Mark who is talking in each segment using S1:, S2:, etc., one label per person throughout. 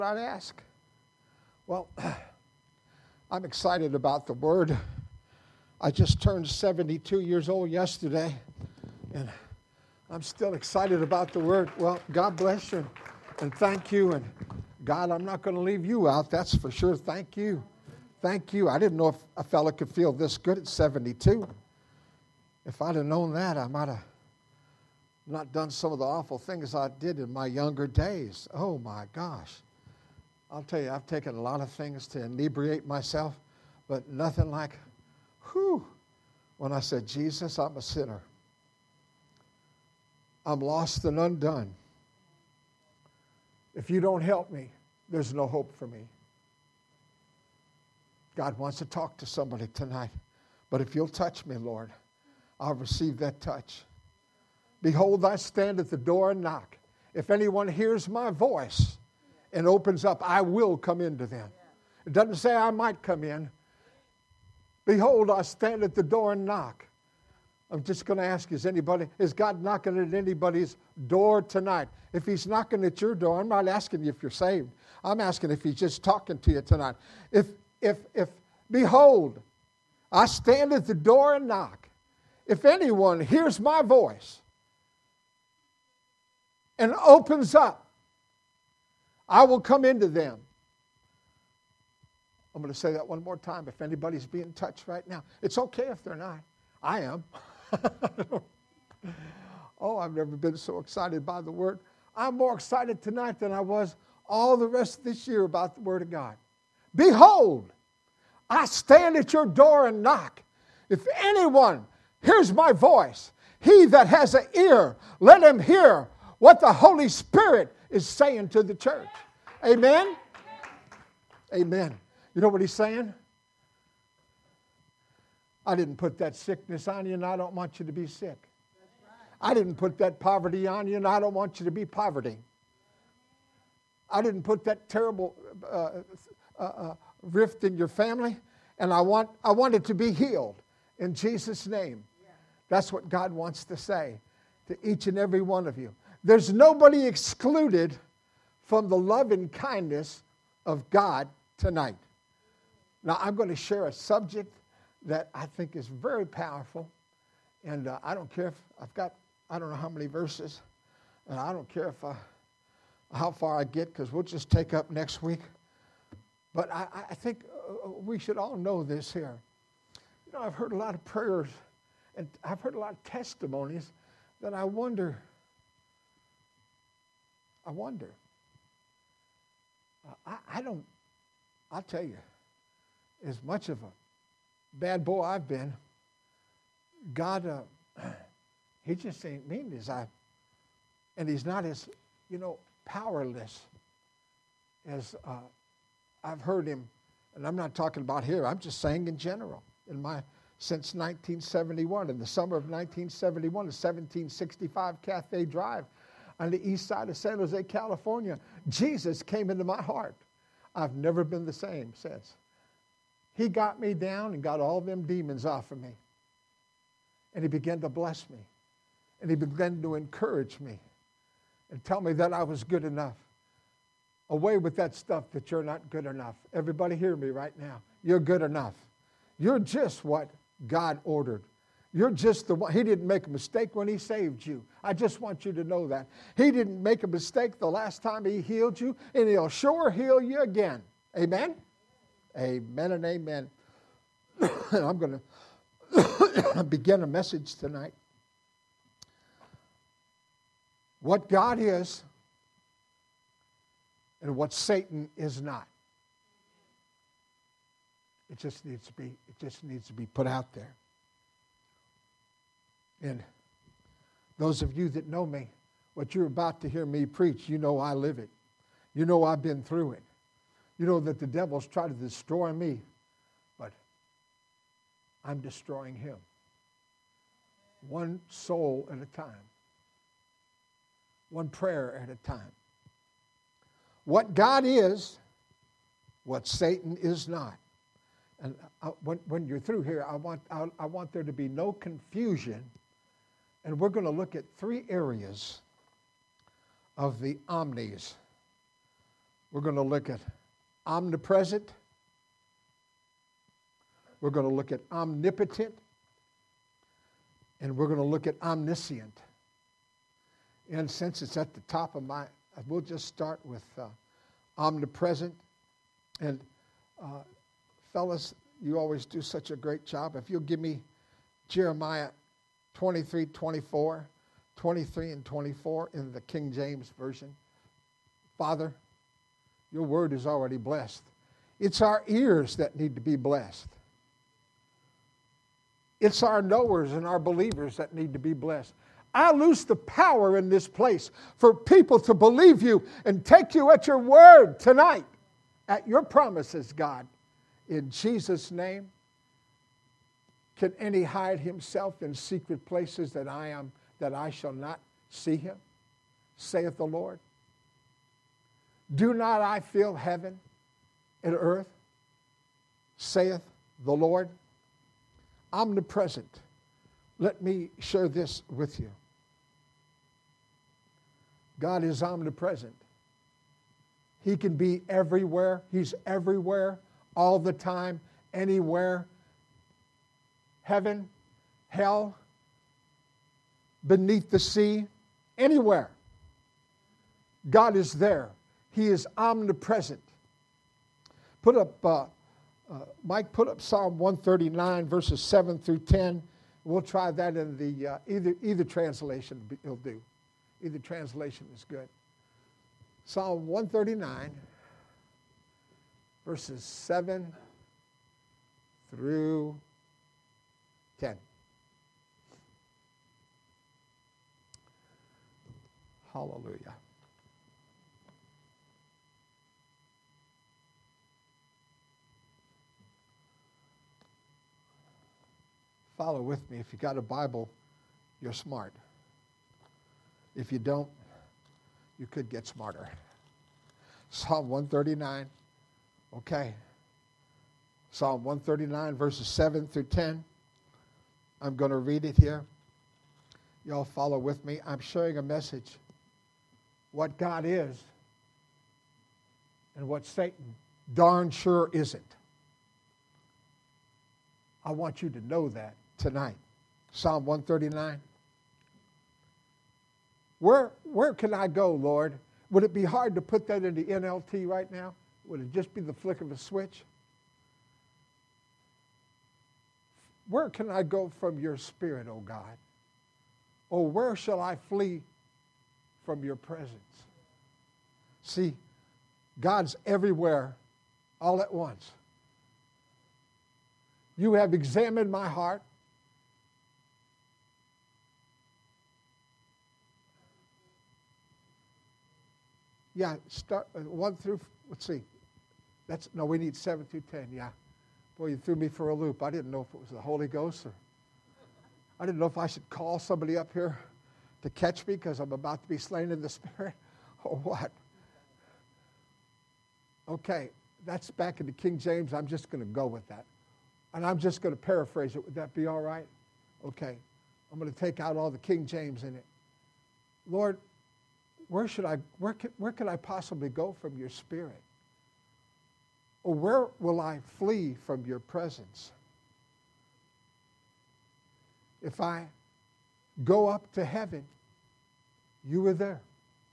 S1: I'd ask. Well, I'm excited about the Word. I just turned 72 years old yesterday, and I'm still excited about the Word. Well, God bless you, and thank you. And God, I'm not going to leave you out, that's for sure. Thank you. Thank you. I didn't know if a fella could feel this good at 72. If I'd have known that, I might have not done some of the awful things I did in my younger days. Oh, my gosh. I'll tell you, I've taken a lot of things to inebriate myself, but nothing like, when I said, Jesus, I'm a sinner. I'm lost and undone. If you don't help me, there's no hope for me. God wants to talk to somebody tonight. But if you'll touch me, Lord, I'll receive that touch. Behold, I stand at the door and knock. If anyone hears my voice and opens up, I will come into them. It doesn't say I might come in. Behold, I stand at the door and knock. I'm just going to ask you, is God knocking at anybody's door tonight? If he's knocking at your door, I'm not asking you if you're saved. I'm asking if he's just talking to you tonight. If behold, I stand at the door and knock. If anyone hears my voice and opens up, I will come into them. I'm going to say that one more time. If anybody's being touched right now, it's okay if they're not. I am. Oh, I've never been so excited by the Word. I'm more excited tonight than I was all the rest of this year about the Word of God. Behold, I stand at your door and knock. If anyone hears my voice, he that has an ear, let him hear what the Holy Spirit is saying to the church. Amen? Amen. You know what he's saying? I didn't put that sickness on you, and I don't want you to be sick. I didn't put that poverty on you, and I don't want you to be poverty. I didn't put that terrible rift in your family, and I want it to be healed in Jesus' name. That's what God wants to say to each and every one of you. There's nobody excluded from the love and kindness of God tonight. Now, I'm going to share a subject that I think is very powerful, and I don't care if I've got, I don't know how many verses, and I don't care if how far I get, because we'll just take up next week. But I think we should all know this here. You know, I've heard a lot of prayers, and I've heard a lot of testimonies that I wonder. I'll tell you, as much of a bad boy I've been, God, he just ain't mean as and he's not as, powerless as I've heard him. And I'm not talking about here, I'm just saying in general. Since 1971, in the summer of 1971, the 1765 Cathay Drive on the east side of San Jose, California, Jesus came into my heart. I've never been the same since. He got me down and got all them demons off of me. And he began to bless me. And he began to encourage me and tell me that I was good enough. Away with that stuff that you're not good enough. Everybody hear me right now. You're good enough. You're just what God ordered. You're just the one. He didn't make a mistake when he saved you. I just want you to know that. He didn't make a mistake the last time he healed you, and he'll sure heal you again. Amen? Amen and amen. I'm going to begin a message tonight. What God is and what Satan is not. It just needs to be put out there. And those of you that know me, what you're about to hear me preach, you know I live it. You know I've been through it. You know that the devil's tried to destroy me, but I'm destroying him. One soul at a time. One prayer at a time. What God is, what Satan is not. And when you're through here, I want there to be no confusion. And we're going to look at 3 areas of the omnis We're going to look at omnipresent. We're going to look at omnipotent. And we're going to look at omniscient. And since it's at the top of we'll just start with omnipresent. And fellas, you always do such a great job. If you'll give me Jeremiah 23 and 24 in the King James Version. Father, your word is already blessed. It's our ears that need to be blessed. It's our knowers and our believers that need to be blessed. I loose the power in this place for people to believe you and take you at your word tonight, at your promises, God. In Jesus' name, can any hide himself in secret places that I shall not see him, saith the Lord? Do not I fill heaven and earth, saith the Lord? Omnipresent. Let me share this with you. God is omnipresent. He can be everywhere. He's everywhere, all the time, anywhere. Heaven, hell, beneath the sea, anywhere. God is there. He is omnipresent. Put up, Mike, put up Psalm 139, verses 7 through 10. We'll try that in the, either translation will do. Either translation is good. Psalm 139, verses 7 through 10. Hallelujah. Follow with me. If you got a Bible, you're smart. If you don't, you could get smarter. Psalm 139. Okay. Psalm 139, verses 7 through 10. I'm going to read it here. Y'all follow with me. I'm sharing a message. What God is and what Satan darn sure isn't. I want you to know that tonight. Psalm 139. Where can I go, Lord? Would it be hard to put that in the NLT right now? Would it just be the flick of a switch? Where can I go from your spirit, O God? Or where shall I flee from your presence? See, God's everywhere all at once. You have examined my heart. Yeah, start 1 through, let's see. We need 7 through 10, yeah. Boy, you threw me for a loop. I didn't know if it was the Holy Ghost or I didn't know if I should call somebody up here to catch me because I'm about to be slain in the Spirit or what. Okay, that's back in the King James. I'm just going to go with that. And I'm just going to paraphrase it. Would that be all right? Okay. I'm going to take out all the King James in it. Lord, where can I possibly go from your Spirit? Or where will I flee from your presence? If I go up to heaven, you are there.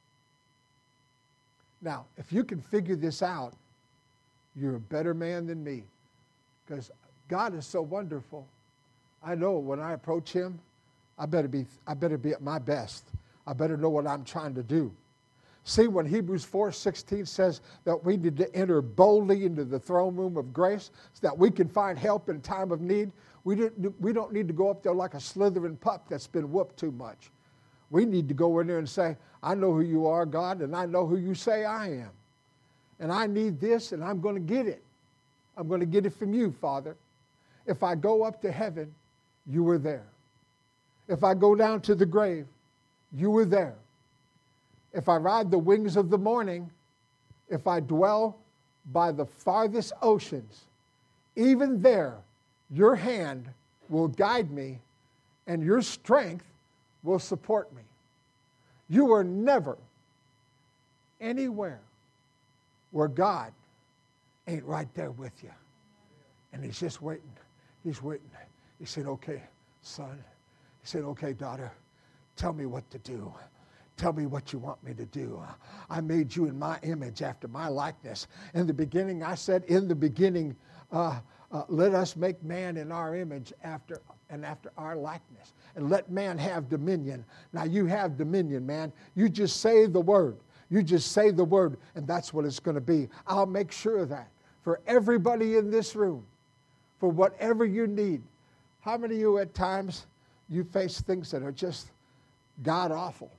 S1: Now, if you can figure this out, you're a better man than me. Because God is so wonderful. I know when I approach him, I better be at my best. I better know what I'm trying to do. See, when Hebrews 4:16 says that we need to enter boldly into the throne room of grace so that we can find help in time of need, we don't need to go up there like a slithering pup that's been whooped too much. We need to go in there and say, I know who you are, God, and I know who you say I am. And I need this, and I'm going to get it. I'm going to get it from you, Father. If I go up to heaven, you were there. If I go down to the grave, you were there. If I ride the wings of the morning, if I dwell by the farthest oceans, even there, your hand will guide me and your strength will support me. You are never, anywhere, where God ain't right there with you. And he's just waiting. He's waiting. He said, okay, son. He said, okay, daughter, tell me what to do. Tell me what you want me to do. I made you in my image after my likeness. In the beginning, I said, in the beginning, let us make man in our image after our likeness. And let man have dominion. Now you have dominion, man. You just say the word. You just say the word, and that's what it's going to be. I'll make sure of that for everybody in this room, for whatever you need. How many of you at times you face things that are just God-awful?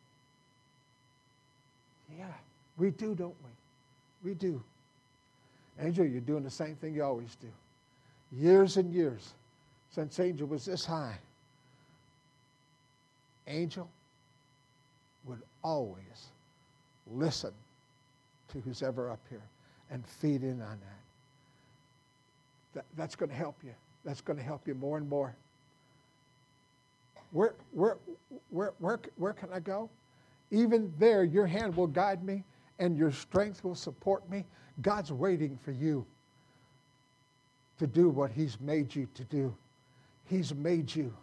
S1: Yeah, we do, don't we? We do. Angel, you're doing the same thing you always do. Years and years since Angel was this high, Angel would always listen to who's ever up here and feed in on that. That's going to help you. That's going to help you more and more. Where can I go? Even there, your hand will guide me and your strength will support me. God's waiting for you to do what he's made you to do. He's made you.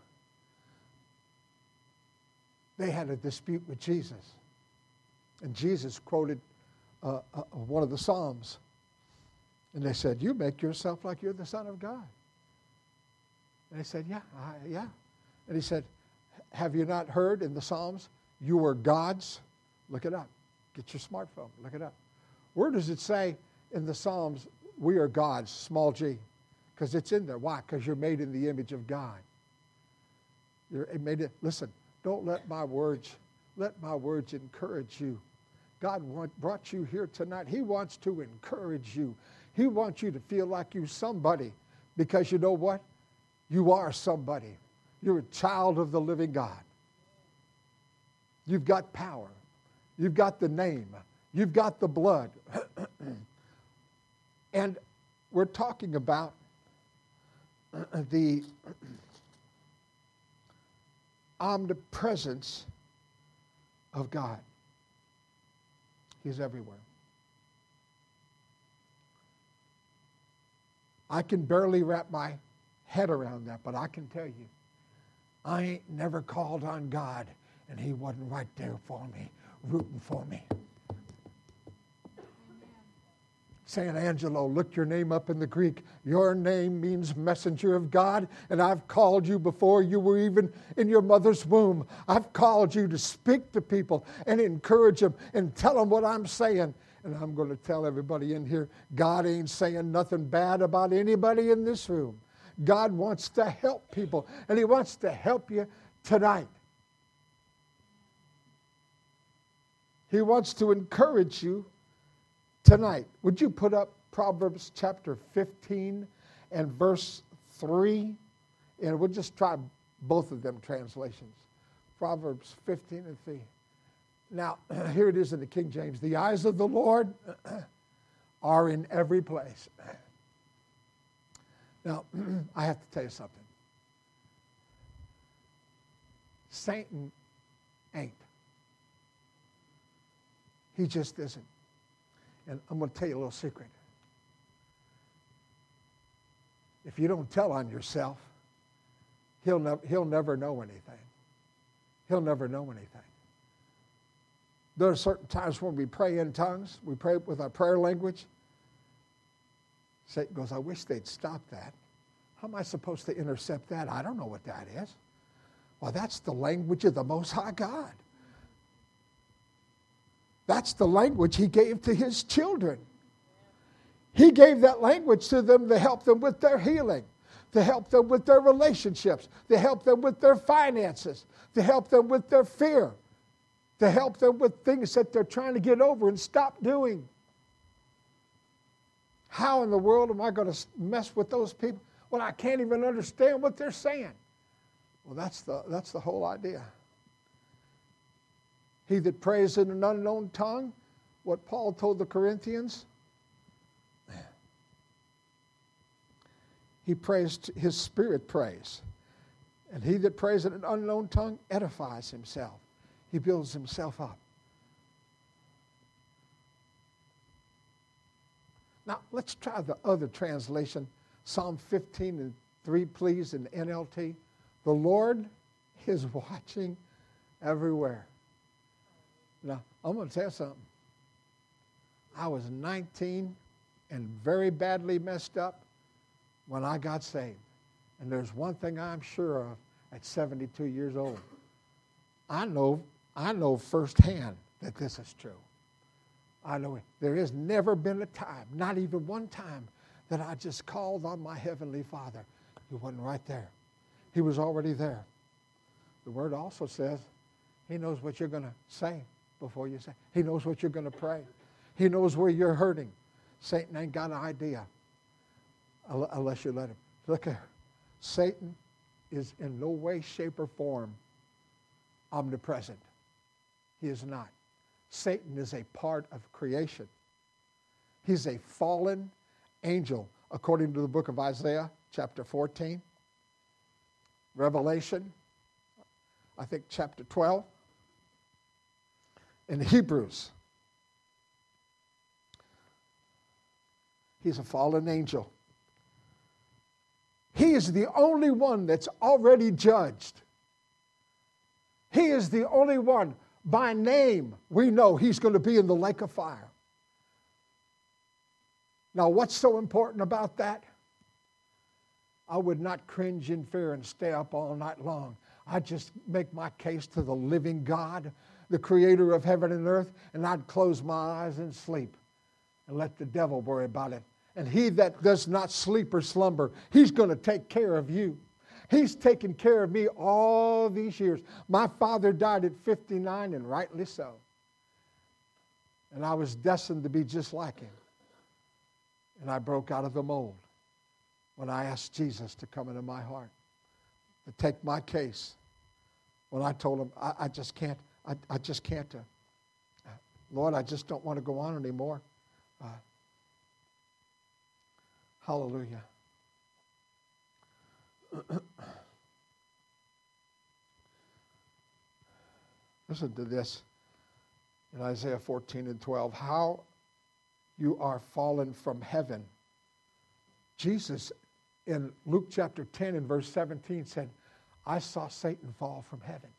S1: They had a dispute with Jesus. And Jesus quoted one of the Psalms. And they said, you make yourself like you're the Son of God. And they said, yeah. And he said, have you not heard in the Psalms, you are God's? Look it up. Get your smartphone. Look it up. Where does it say in the Psalms, we are God's, small g? Because it's in there. Why? Because you're made in the image of God. You're made it. Listen, don't let my words encourage you. God brought you here tonight. He wants to encourage you. He wants you to feel like you're somebody. Because you know what? You are somebody. You're a child of the living God. You've got power. You've got the name. You've got the blood. And we're talking about the omnipresence of God. He's everywhere. I can barely wrap my head around that, but I can tell you, I ain't never called on God and he wasn't right there for me, rooting for me. Saying, Angelo, look your name up in the Greek. Your name means messenger of God, and I've called you before you were even in your mother's womb. I've called you to speak to people and encourage them and tell them what I'm saying. And I'm going to tell everybody in here, God ain't saying nothing bad about anybody in this room. God wants to help people, and he wants to help you tonight. He wants to encourage you tonight. Would you put up Proverbs chapter 15 and verse 3? And we'll just try both of them translations. Proverbs 15 and 3. Now, here it is in the King James. The eyes of the Lord are in every place. Now, I have to tell you something. Satan ain't. He just isn't. And I'm going to tell you a little secret. If you don't tell on yourself, he'll never know anything. He'll never know anything. There are certain times when we pray in tongues, we pray with our prayer language. Satan goes, I wish they'd stop that. How am I supposed to intercept that? I don't know what that is. Well, that's the language of the Most High God. That's the language he gave to his children. He gave that language to them to help them with their healing, to help them with their relationships, to help them with their finances, to help them with their fear, to help them with things that they're trying to get over and stop doing. How in the world am I going to mess with those people? Well, I can't even understand what they're saying. Well, that's the whole idea. He that prays in an unknown tongue, what Paul told the Corinthians, he prays, his spirit prays. And he that prays in an unknown tongue edifies himself. He builds himself up. Now, let's try the other translation. Psalm 15:3, please, in the NLT. The Lord is watching everywhere. Now, I'm going to tell you something. I was 19 and very badly messed up when I got saved. And there's one thing I'm sure of at 72 years old. I know firsthand that this is true. I know there has never been a time, not even one time, that I just called on my Heavenly Father. He wasn't right there. He was already there. The Word also says He knows what you're going to say before you say. He knows what you're going to pray. He knows where you're hurting. Satan ain't got an idea unless you let him. Look here. Satan is in no way, shape, or form omnipresent. He is not. Satan is a part of creation. He's a fallen angel, according to the book of Isaiah, chapter 14. Revelation, I think chapter 12. In Hebrews, he's a fallen angel. He is the only one that's already judged. He is the only one. By name, we know he's going to be in the lake of fire. Now, what's so important about that? I would not cringe in fear and stay up all night long. I'd just make my case to the living God, the creator of heaven and earth, and I'd close my eyes and sleep and let the devil worry about it. And he that does not sleep or slumber, he's going to take care of you. He's taken care of me all these years. My father died at 59, and rightly so. And I was destined to be just like him. And I broke out of the mold when I asked Jesus to come into my heart, to take my case. When I told him, I just can't, Lord, I just don't want to go on anymore. Hallelujah. Listen to this in Isaiah 14:12. How you are fallen from heaven. Jesus in Luke chapter 10 and verse 17 said, I saw Satan fall from heaven.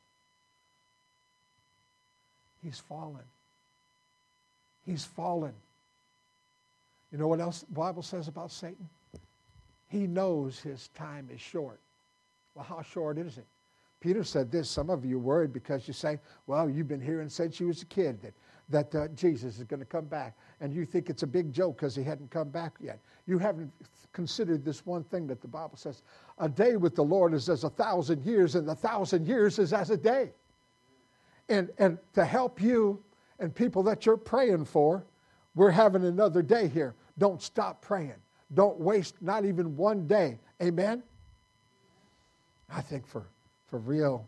S1: He's fallen. He's fallen. You know what else the Bible says about Satan? He knows his time is short. Well, how short is it? Peter said this. Some of you are worried because you say, well, you've been hearing since you was a kid that Jesus is going to come back. And you think it's a big joke because he hadn't come back yet. You haven't considered this one thing that the Bible says. A day with the Lord is as 1,000 years, and 1,000 years is as a day. And to help you and people that you're praying for, we're having another day here. Don't stop praying. Don't waste not even one day. Amen? I think for real,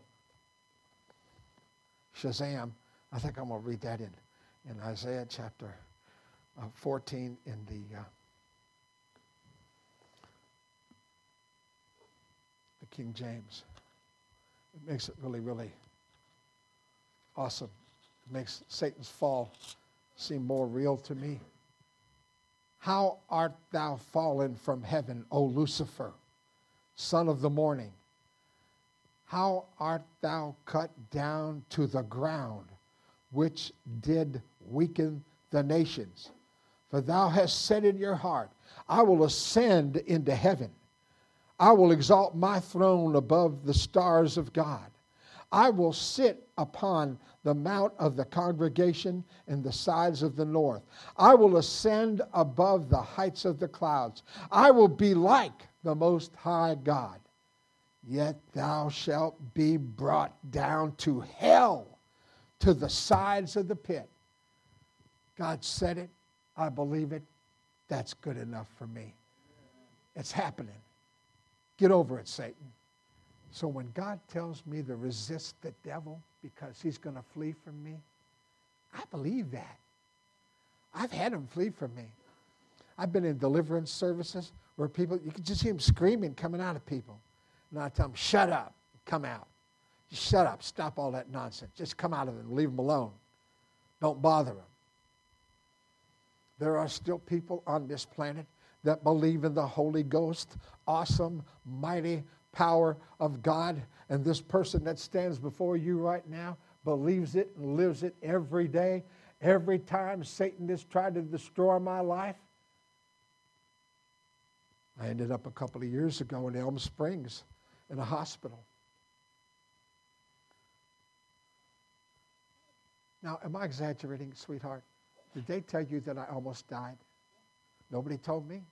S1: Shazam, I think I'm going to read that in Isaiah chapter 14 in the King James. It makes it really, really awesome. It makes Satan's fall seem more real to me. How art thou fallen from heaven, O Lucifer, son of the morning? How art thou cut down to the ground, which did weaken the nations? For thou hast said in your heart, I will ascend into heaven. I will exalt my throne above the stars of God. I will sit upon the mount of the congregation in the sides of the north. I will ascend above the heights of the clouds. I will be like the Most High God. Yet thou shalt be brought down to hell, to the sides of the pit. God said it. I believe it. That's good enough for me. It's happening. Get over it, Satan. So when God tells me to resist the devil because he's going to flee from me, I believe that. I've had him flee from me. I've been in deliverance services where people, you can just hear them screaming coming out of people. And I tell them, shut up, come out. Just shut up, stop all that nonsense. Just come out of it and leave them alone. Don't bother them. There are still people on this planet that believe in the Holy Ghost, awesome, mighty power of God. And this person that stands before you right now believes it and lives it every day. Every time Satan has tried to destroy my life. I ended up a couple of years ago in Elm Springs in a hospital. Now, am I exaggerating, sweetheart? Did they tell you that I almost died? Nobody told me.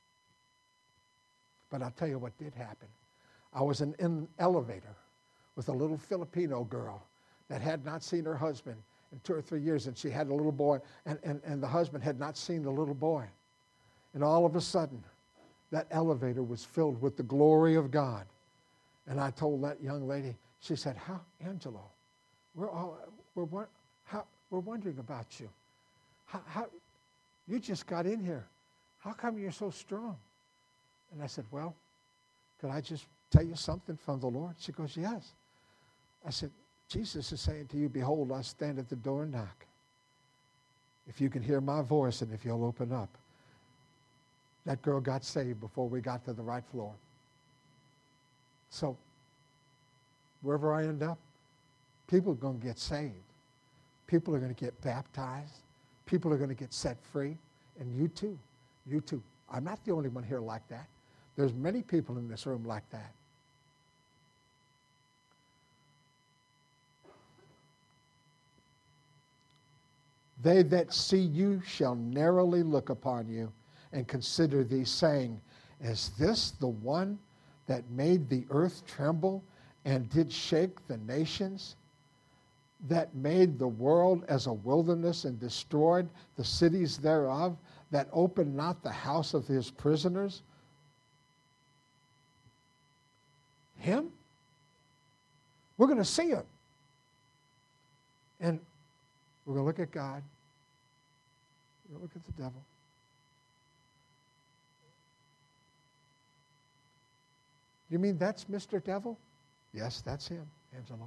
S1: But I'll tell you what did happen. I was in an elevator with a little Filipino girl that had not seen her husband in 2 or 3 years, and she had a little boy, and the husband had not seen the little boy. And all of a sudden, that elevator was filled with the glory of God. And I told that young lady, she said, "How, Angelo, we're wondering about you. How you just got in here. How come you're so strong?" And I said, "Well, could I just tell you something from the Lord?" She goes, "Yes." I said, "Jesus is saying to you, behold, I stand at the door and knock. If you can hear my voice and if you'll open up." That girl got saved before we got to the right floor. So, wherever I end up, people are going to get saved. People are going to get baptized. People are going to get set free. And you too. You too. I'm not the only one here like that. There's many people in this room like that. They that see you shall narrowly look upon you and consider thee, saying, "Is this the one that made the earth tremble and did shake the nations? That made the world as a wilderness and destroyed the cities thereof, that opened not the house of his prisoners?" Him? We're going to see him. And we're going to look at God. We're going to look at the devil. You mean that's Mr. Devil? Yes, that's him, Angelo.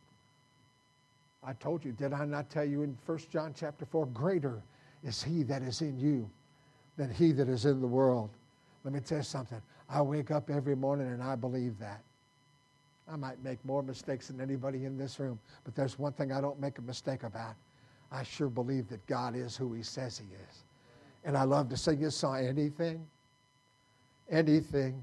S1: I told you, did I not tell you in 1 John chapter 4, greater is he that is in you than he that is in the world. Let me tell you something. I wake up every morning and I believe that. I might make more mistakes than anybody in this room, but there's one thing I don't make a mistake about. I sure believe that God is who he says he is. And I love to sing his song, anything, anything,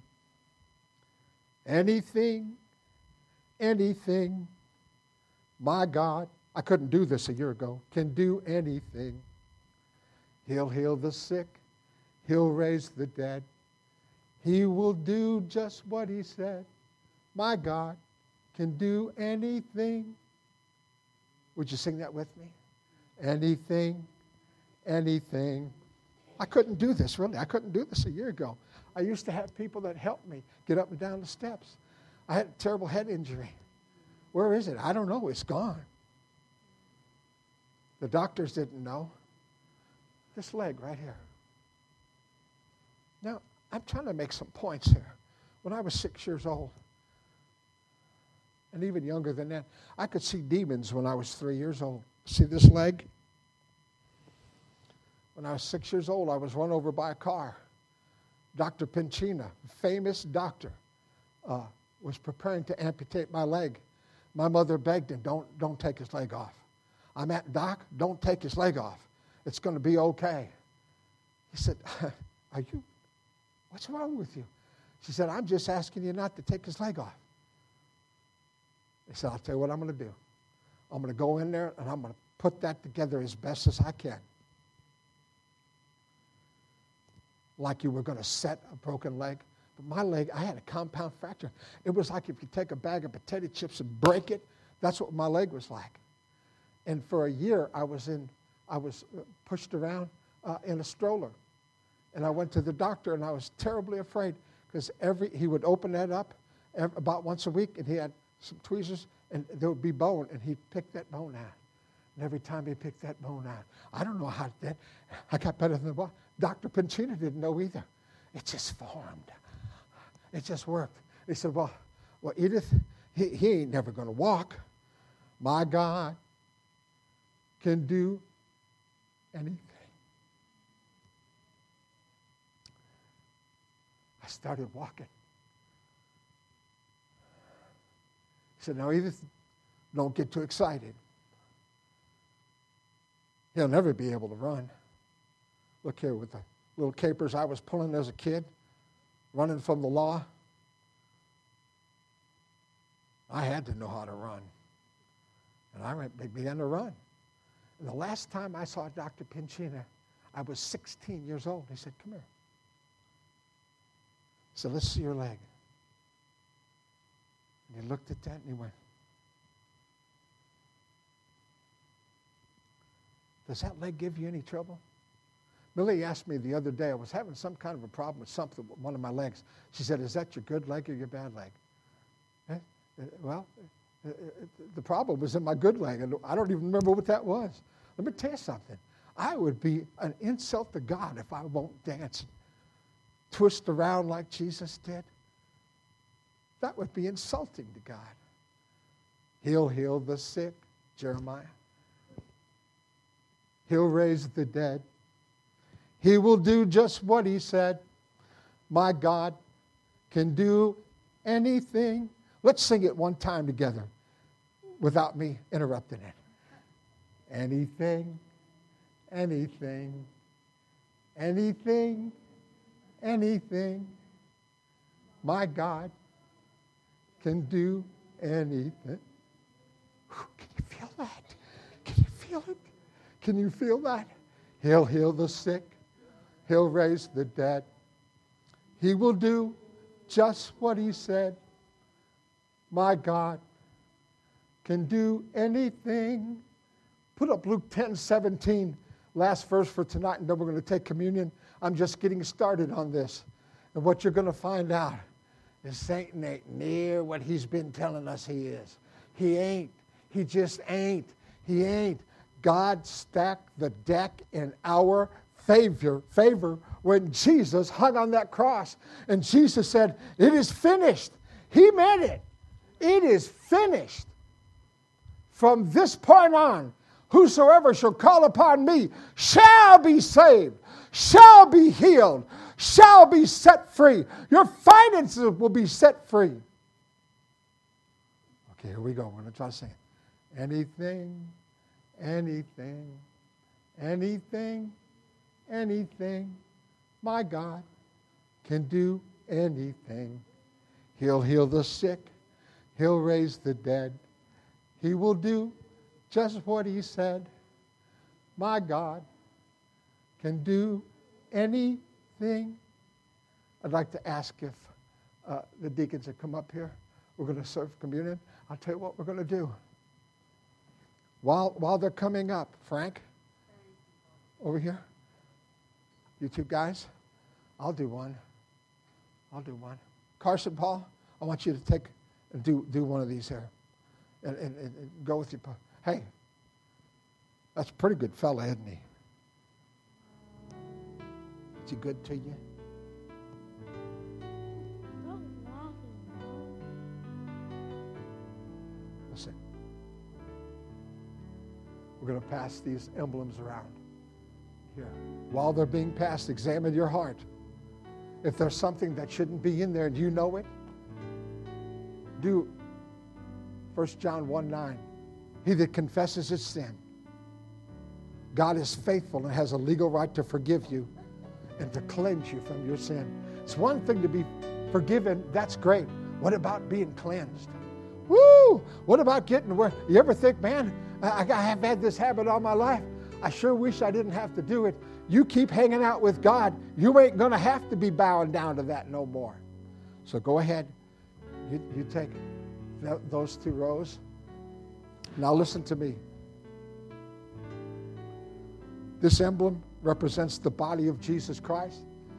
S1: anything, anything, my God, I couldn't do this a year ago, can do anything. He'll heal the sick. He'll raise the dead. He will do just what he said. My God can do anything. Would you sing that with me? Anything, anything. I couldn't do this, really. I couldn't do this a year ago. I used to have people that helped me get up and down the steps. I had a terrible head injury. Where is it? I don't know. It's gone. The doctors didn't know. This leg right here. Now, I'm trying to make some points here. When I was 6 years old, and even younger than that, I could see demons when I was 3 years old. See this leg? When I was 6 years old, I was run over by a car. Dr. Pincina, famous doctor, was preparing to amputate my leg. My mother begged him, don't take his leg off. I'm at, "Doc, don't take his leg off. It's going to be okay." He said, "What's wrong with you?" She said, "I'm just asking you not to take his leg off." He said, "I'll tell you what I'm going to do. I'm going to go in there and I'm going to put that together as best as I can. Like you were going to set a broken leg. But my leg, I had a compound fracture. It was like if you take a bag of potato chips and break it. That's what my leg was like. And for a year, I was pushed around in a stroller. And I went to the doctor, and I was terribly afraid because he would open that up about once a week, and he had some tweezers, and there would be bone, and he'd pick that bone out. And every time he picked that bone out, I don't know how it did. I got better than the bone. Dr. Pincina didn't know either. It just formed. It just worked. He said, well, Edith, he ain't never going to walk. My God can do anything. I started walking. He said, now Edith, don't get too excited. He'll never be able to run. Look here with the little capers I was pulling as a kid, running from the law. I had to know how to run. And I began to run. And the last time I saw Dr. Pinchina, I was 16 years old. He said, come here. He said, let's see your leg. And he looked at that and he went, does that leg give you any trouble? Millie asked me the other day, I was having some kind of a problem with something with one of my legs. She said, is that your good leg or your bad leg? Well, the problem was in my good leg, and I don't even remember what that was. Let me tell you something. I would be an insult to God if I won't dance, twist around like Jesus did. That would be insulting to God. He'll heal the sick, Jeremiah. He'll raise the dead. He will do just what he said. My God can do anything. Let's sing it one time together without me interrupting it. Anything, anything, anything, anything. My God can do anything. Can you feel that? Can you feel it? Can you feel that? He'll heal the sick. He'll raise the dead. He will do just what he said. My God can do anything. Put up Luke 10:17, last verse for tonight, and then we're going to take communion. I'm just getting started on this. And what you're going to find out is Satan ain't near what he's been telling us he is. He ain't. He just ain't. He ain't. God stacked the deck in our favor when Jesus hung on that cross. And Jesus said, it is finished. He meant it. It is finished. From this point on, whosoever shall call upon me shall be saved, shall be healed, shall be set free. Your finances will be set free. Okay, here we go. We're going to try to sing it. Anything, anything, anything, anything. My God can do anything. He'll heal the sick. He'll raise the dead. He will do just what he said. My God can do anything. I'd like to ask if the deacons would come up here. We're going to serve communion. I'll tell you what we're going to do. While they're coming up, Frank, over here. You two guys, I'll do one. Carson, Paul, I want you to take and do one of these here. And go with your... Hey, that's a pretty good fella, isn't he? Is he good to you? Listen. We're going to pass these emblems around here. While they're being passed, examine your heart. If there's something that shouldn't be in there and you know it, do 1 John 1:9. He that confesses his sin, God is faithful and has a legal right to forgive you and to cleanse you from your sin. It's one thing to be forgiven. That's great. What about being cleansed? Woo! What about getting where... You ever think, man, I have had this habit all my life. I sure wish I didn't have to do it. You keep hanging out with God, you ain't going to have to be bowing down to that no more. So go ahead. You take those two rows. Now listen to me. This emblem represents the body of Jesus Christ.